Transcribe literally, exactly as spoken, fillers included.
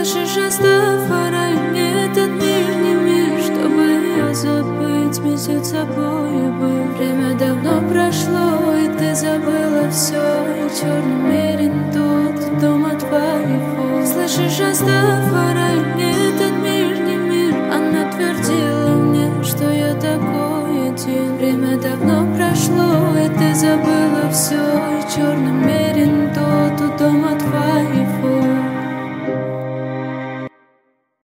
Слышишь, оставь в рай мне этот мир, не мир, чтобы я забыть месяц обои был. Время давно прошло, и ты забыла все, и черный мерин тот дома твоего. Слышишь, оставь в рай